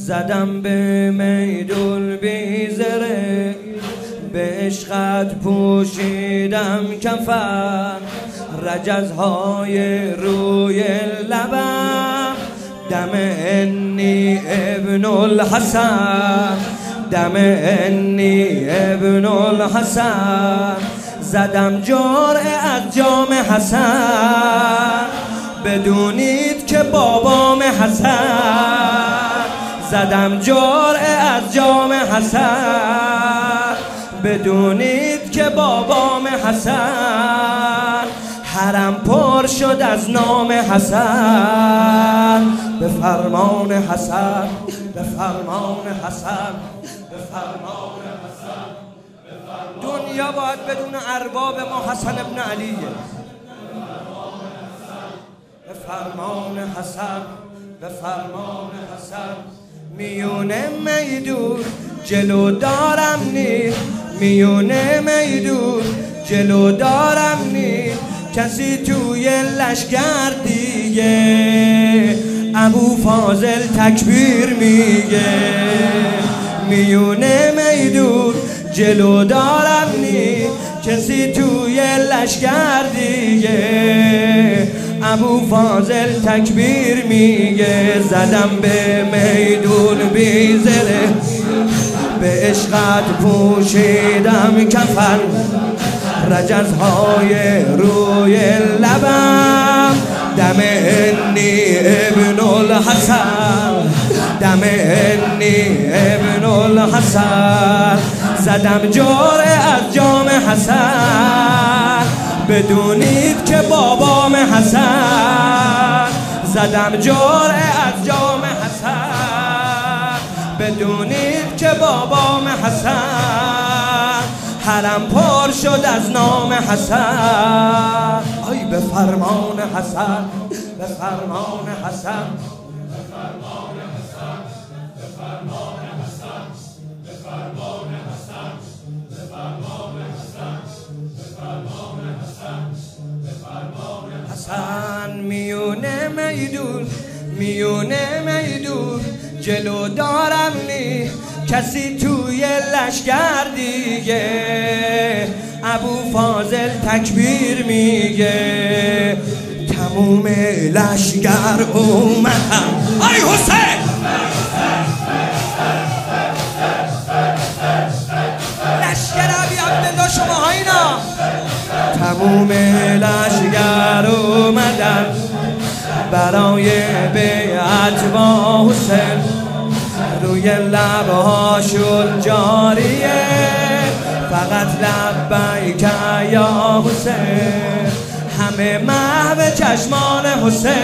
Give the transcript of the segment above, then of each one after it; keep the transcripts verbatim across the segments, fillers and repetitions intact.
زدم به میدون بیزره، به عشقت پوشیدم کفن، رجزهای روی لبم، دم انی ابن الحسن، دم انی ابن الحسن. زدم جرعه از جام حسن، بدونید که بابام حسن. زدم جرعه از جام حسن، بدونید که بابام حسن. حرم پر شد از نام حسن، به فرمان حسن، به فرمان حسن، به فرمان حسن. دنیا باید بدون ارباب ما حسن ابن علیه. به فرمان حسن، به فرمان حسن. میونه میدون جلو دارم نی، میونه میدون جلو دارم نی، کسی توی لشگر دیگه ابو فاضل تکبیر میگه. میونه میدون جلو دارم نی، کسی توی لشگر دیگه ابو فاضل تکبیر میگه. زدم به میدون بیزره، به عشقت پوشیدم کفن، رجزهای روی لبم، دم انی ابن الحسن، دم انی ابن الحسن. زدم جرعه از جام حسن، بدونید که بابام حسن. زدم جرعه از جام حسن، بدونید که بابام حسن. حرم پر شد از نام حسن، آی به فرمان حسن، به فرمان حسن، به فرمان حسن، به فرمان حسن، به فرمان حسن، به فرمان حسن، به فرمان حسن، به فرمان حسن. میونه میدون، میونه میدون جلو دارم نی، کسی توی لشگر دیگه ابو فاضل تکبیر میگه. تموم لشگر اومدم، آی حسین لشگر ابی عبدالله شما اینا. تموم لشگر اومدن برای بیعت با حسین، روی لبهاشون جاریه فقط لبیک یا حسین. همه محو چشمان حسین،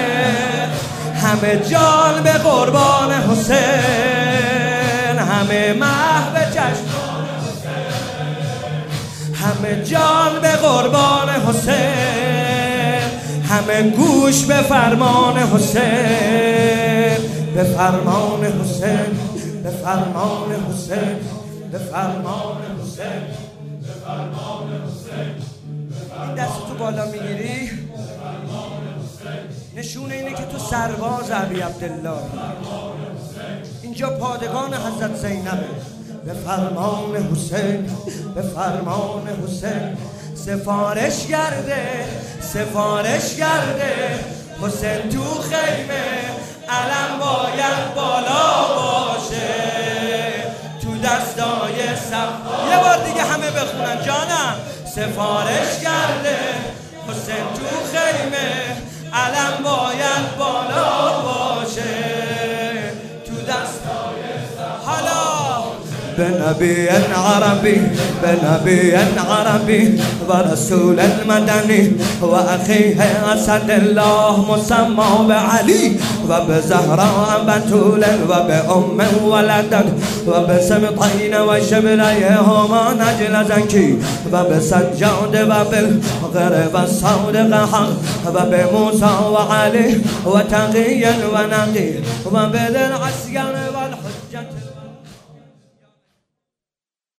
همه جان به قربان حسین، همه محو چشمان حسین، همه جان به قربان حسین، همه گوش به فرمان حسین، به فرمان حسین، به فرمان حسین، به فرمان حسین، به فرمان حسین. این دستتو بالا میگیری نشون اینه که تو سرباز ابی عبدالله، اینجا پادگان حضرت زینبه. به فرمان حسین، به فرمان حسین. سفارش گرده، سفارش گرده حسین تو خیمه، علم باید بالا باشه تو دستای سب. یه بار دیگه همه بخونن جانم. سفارش کرده حسین تو خیمه، علم باید بالا باشه تو دستای سب. حالا بنبي عربي بنبي عربي ورسول المدني وأخيه أسد الله مسمى بعلي وبزهراء بتول وبأم ولدت وبسبطين وشبليهما نجل زكي وبسجاد وبالغر والصادق حق وبموسى وعلي وتقي ونقي وبذي العسكر والحسين.